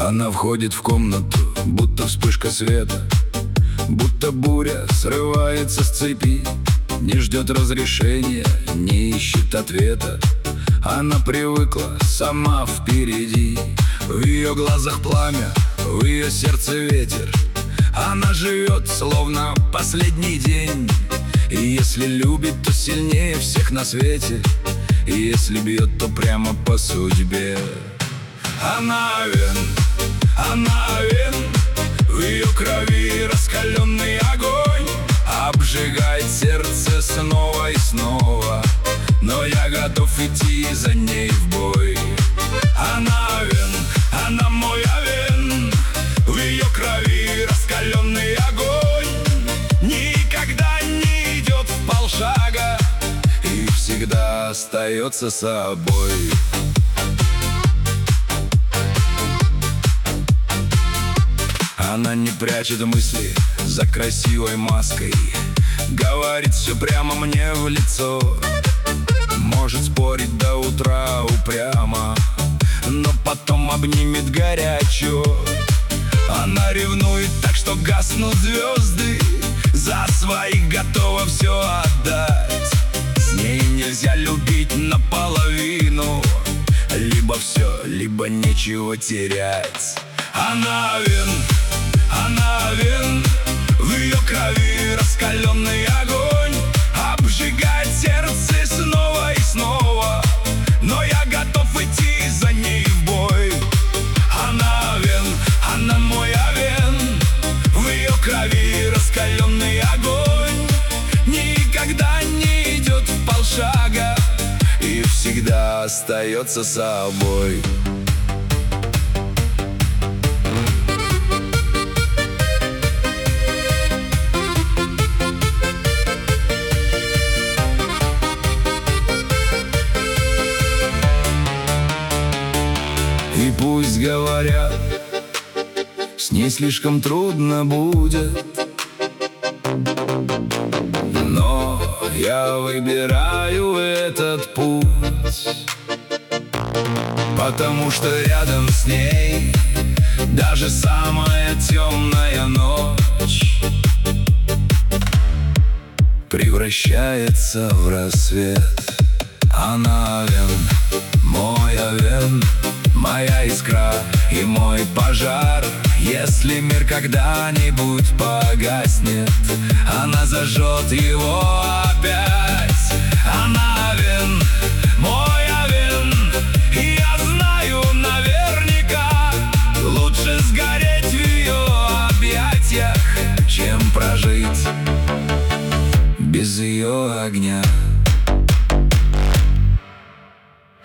Она входит в комнату, будто вспышка света, будто буря срывается с цепи. Не ждет разрешения, не ищет ответа. Она привыкла, сама впереди. В ее глазах пламя, в ее сердце ветер. Она живет, словно последний день. И если любит, то сильнее всех на свете. И если бьет, то прямо по судьбе. Она Вен, в ее крови раскаленный огонь обжигает сердце снова и снова. Но я готов идти за ней в бой. Она Вен, она мой Овен, в ее крови раскаленный огонь. Никогда не идет вполшага и всегда остается собой. Она не прячет мысли за красивой маской, говорит все прямо мне в лицо. Может спорить до утра упрямо, но потом обнимет горячо. Она ревнует так, что гаснут звезды, за своих готова все отдать. С ней нельзя любить наполовину, либо все, либо нечего терять. Она Вен, в ее крови раскаленный огонь обжигает сердце снова и снова. Но я готов идти за ней в бой. Она Вен, она мой Овен, в ее крови раскаленный огонь. Никогда не идет вполшага и всегда остается собой. И пусть говорят, с ней слишком трудно будет, но я выбираю этот путь, потому что рядом с ней даже самая темная ночь превращается в рассвет. Она Вен, мой Овен, моя искра и мой пожар. Если мир когда-нибудь погаснет, она зажжет его опять. Она Вен, мой Овен, и я знаю наверняка, лучше сгореть в ее объятиях, чем прожить без ее огня.